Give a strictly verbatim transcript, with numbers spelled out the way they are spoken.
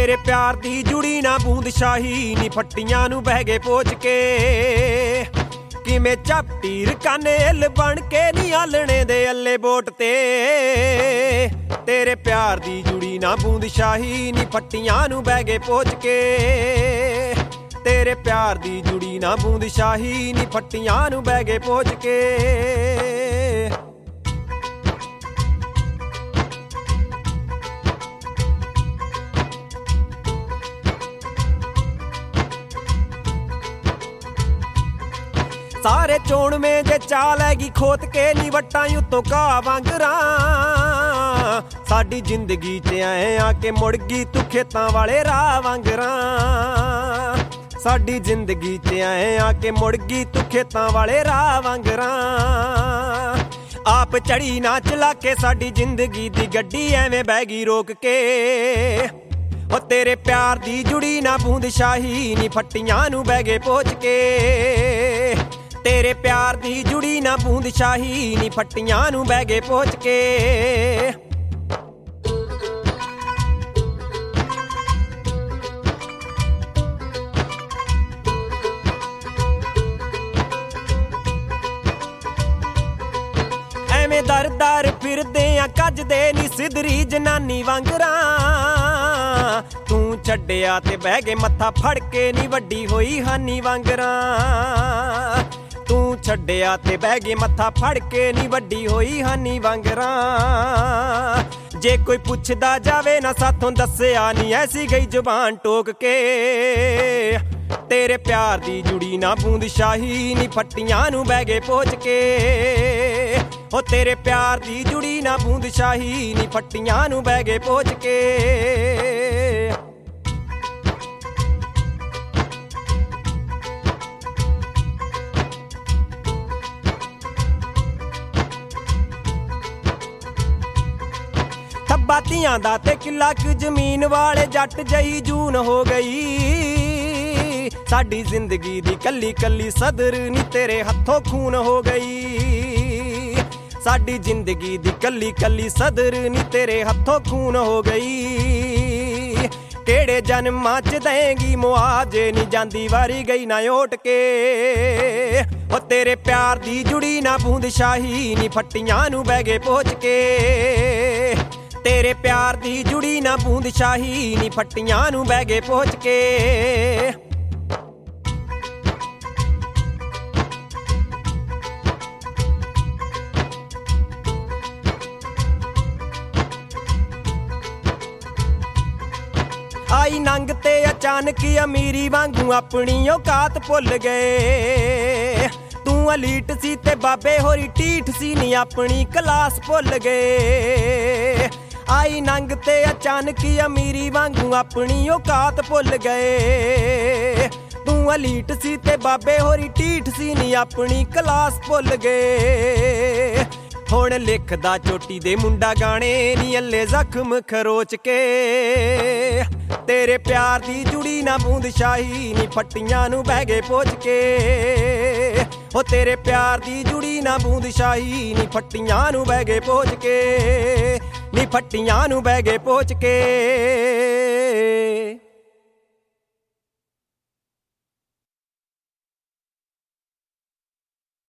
तेरे प्यार दी जुड़ी ना बूंद शाही नी फट्टियां नू बह गए पोच के किमें झपटीर कानेल बन के नी आलने दे अल्ले बोट ते तेरे प्यार दी जुड़ी ना बूंद शाही नी फट्टियां नू बह गए पोच के तेरे प्यार दी जुड़ी ना बूंद शाही नी फट्टियां नू बह गए पोच के सारे चोण में जे चाल हैगी खोत के नी वट्टां उत्तों घाह वांगरां साडी जिंदगी च आए आके मुड़ गई तू खेतां वाले राह वांगरां साडी जिंदगी च आए आके मुड़ गई तू खेतां वाले राह वांगरां आप चढ़ी ना चला के साडी जिंदगी दी गड्डी एवें बह गई रोक के ओ तेरे प्यार दी जुड़ी ना बूंद शाही नी फट्टियां नू बह गए पोच के तेरे प्यार दी जुड़ी ना बूंद शाही नी फट्टियां नू बह गए पोच के एवें दर दर फिरदे आ कजदे नी सिधरी जनानी वांगरां तू छड्डिया ते बह गए मत्था फड़ के नी वड्डी होई हानी वांगरां तू छड्डिया ते बह गए मत्था फड़ के नी वड्डी होई हानी वांगरां जे कोई पुछदा जावे ना साथों दस्सिया नी ऐसी गई जुबान टोक के तेरे प्यार दी जुड़ी ना बूंद शाही नी फट्टियां नू बह गए पोच के ओ तेरे प्यार दी जुड़ी ना बूंद शाही नी फट्टियां नू बह गए पोच के बातियां दा ते किला क जमीन वाले जट जही जून हो गई साडी जिंदगी दी कली कली सदर नी तेरे हथों खून हो गई साडी जिंदगी दी कली कली सदर नी तेरे हथों खून हो गई केड़े जन्मां च देंगी मुआवजे नी जांदी वारी गई ना ओट के ओ तेरे प्यार दी जुड़ी ना बूंद शाही नी फट्टियां नू बह गए पोच के तेरे प्यार दी जुड़ी ना बूंद शाही नी फट्टियां नू बह गए पोच के आई नंग ते अचानक अमीरी वांगू अपनी औकात भुल गए तू अलीट सी ते बाबे होरी टीठ सी नी अपनी क्लास भुल गए आई नंग ते अचानक अमीरी वांगू अपनी औकात भुल गए तू अलीट सी ते बाबे होरी टीठ सी नी अपनी क्लास भुल गए हुण लिखदा चोटी दे मुंडा गाने नी अल्ले जख्म खरोच के तेरे प्यार दी जुड़ी ना बूंद शाही नी फट्टियां नू बह गए पोच के ओ तेरे प्यार दी जुड़ी ना बूंद शाही नी फट्टियां नू बह गए पोच के नी फट्टियां नू बह गए पोच के।